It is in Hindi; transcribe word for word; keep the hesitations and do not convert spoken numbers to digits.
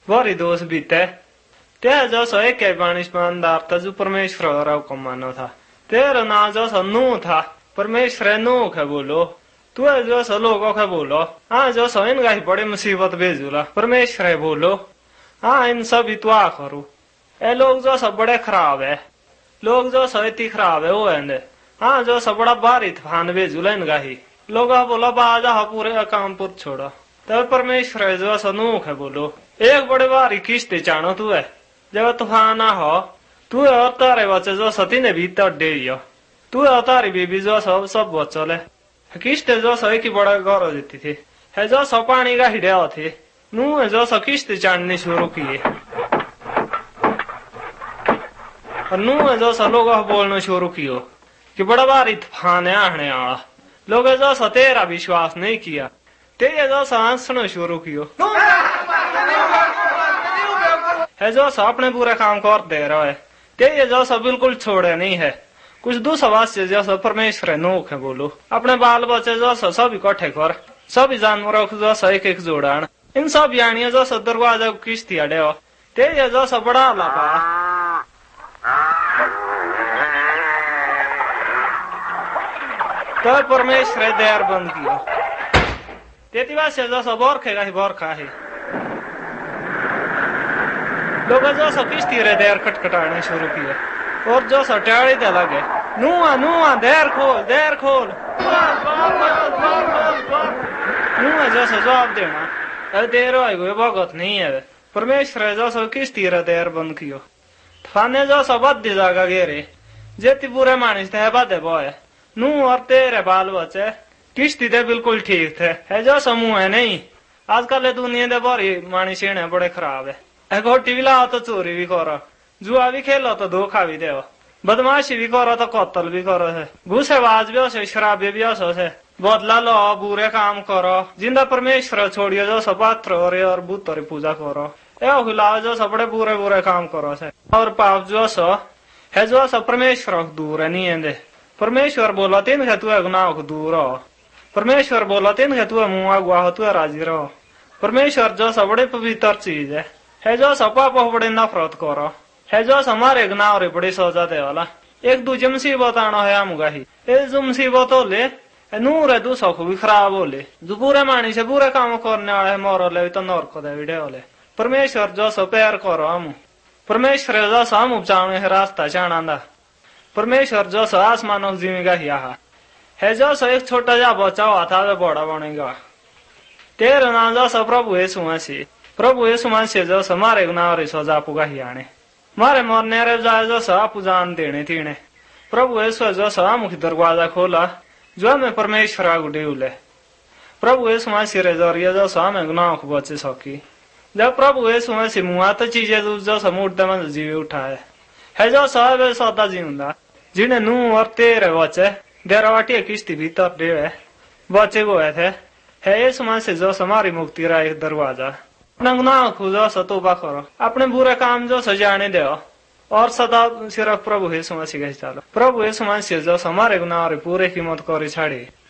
वरी दोष बीते। ते जो सो एक ईमानदार था जो परमेश्वर को मानो था। तेरा नाम जो सो नूह था, परमेश्वर नूह के बोलो तू जो सो लोगों के बोलो हाँ जो सो इनका ही बड़ी मुसीबत भेजूला परमेश्वर बोलो हाँ इन सभी तुआ करू। ए लोग जो सब बड़े खराब है, लोग जो सो इतनी खराब है वो है हाँ जो सब बड़ा भारी तूफान भेजूला इनका ही लोग बोला बाजा पूरे काम पुर छोड़ा। तब परमेश्वर जो सो नूह के बोलो एक बड़े भारी किश्ती चाणो तू है जब तूफान ना हो तू और तारे बच्चे जो सती ने भी तट दे तू और तारी बीबी जो सब सब बच्चों ले किश्ते जो सो की बड़ा गौरव देती थी है जो सो पानी का हिड़े थे नू जो सो किश्ती चाणनी शुरू किए और नू जो सो लोग बोलना शुरू कियो कि बड़ा भारी तूफान है आने वाला। लोग जो सो तेरा विश्वास नहीं किया ते जो सो हंसना शुरू कियो है जो सो अपने पूरे काम कर दे रहा है ते जो सो बिल्कुल छोड़े नहीं है। कुछ दूसरा से जो सो परमेश्वर नूह के बोलो अपने बाल बच्चे जो सो सब इकट्ठे कर सभी जानवरों को जो सो एक एक जोड़ान इन सब यानियों जो सो दरवाजा किश्ती अड़े हो ते जो सो बड़ा लगा तो परमेश्वर देर बंद किया तेती बात से जो सो बरखेगा ही बरखा है लोग जो सो किश्ती रे देर खटखटाने शुरू किया और जो सो टाड़ी दे लगे नुआ नुआ देर खोल देर खोल नुआ जो सो जवाब देना अरे देर हो भगत नहीं है परमेश्वर जो सो किश्ती रे देर बंद कियो थाने जो सो बद्दी जागा घेरे जेती पूरे मानिस थे बदे बोए नू और तेरे बाल बच्चे किश्ती दे बिल्कुल ठीक थे है जो समूह है नहीं आजकल दुनिया दे बड़ी मानिस है बड़े खराब है घोटी भी लाओ तो चोरी भी करो जुआ भी खेलो तो धोखा भी दो बदमाशी भी करो तो कत्ल भी करो है घूसेबाज भी हो शराबी भी हो से बदला लो बुरे काम करो जिंदा परमेश्वर छोड़ियो जो सब पात्र और बुत पूजा करो ए हिलाओ जो सब बड़े बुरे बुरे काम करो से और पाप जो सो है जो सब परमेश्वर दूर है नहीं है परमेश्वर बोला तीन है तू गुनाह को दूर हो परमेश्वर बोला तीन है तू मुआ गुआ तू राजी रहो परमेश्वर जो सब बड़े पवित्र चीज है है जो सब पाप बड़े नफरत करो है जो हमारे गुनाह रे बड़ी सजा दे वाला एक दूजे मुसीबत आना है आमुगा ही ए जो मुसीबत हो ले नूर है दूसरों को भी खराब हो ले जो पूरे मानी से पूरे काम करने वाले है मोर ले तो नौर को दे विडे वाले परमेश्वर जो सो प्यार करो हम परमेश्वर जो सो हम उपचाने है रास्ता चाणा परमेश्वर जो सो आसमानों जीविका ही आहा है जो सो एक छोटा जा बच्चा हुआ था वे बड़ा बनेगा तेरे नाम जो सो प्रभु यीशु मसीह प्रभु यीशु मसीह जो सो हमारे गुनाह रे सजा पुगा ही आने मारे मरने रे जाए जो सो आप जान देने थीने प्रभु यीशु जो सो हम दरवाजा खोला जो हमें परमेश्वर आगू डेउले प्रभु यीशु मसीह रे जरिए जो सो हमें गुनाह को बचे सकी जब प्रभु यीशु मसीह मुआ तो चीजें जो सो मुर्दे में जीव उठाए है जो सौ सौदा जीवंदा जिन्हें नू और तेरे बच्चे देरावाटी किश्ती भीतर देवे बच्चे हुए थे है यीशु मसीह जो हमारी मुक्ति रा एक दरवाजा गुनाह खुदा सतोबा करो अपने बुरे काम जो सजाने दो और सदा सिर्फ प्रभु यीशु मसीह के चलो प्रभु यीशु मसीह जो हमारे गुनाह पूरे कीमत करी छाड़ी